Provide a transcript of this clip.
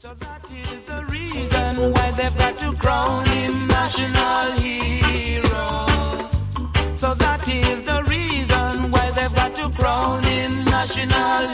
So that is the reason why they've got to crown him national hero. So that is the reason why they've got to crown him national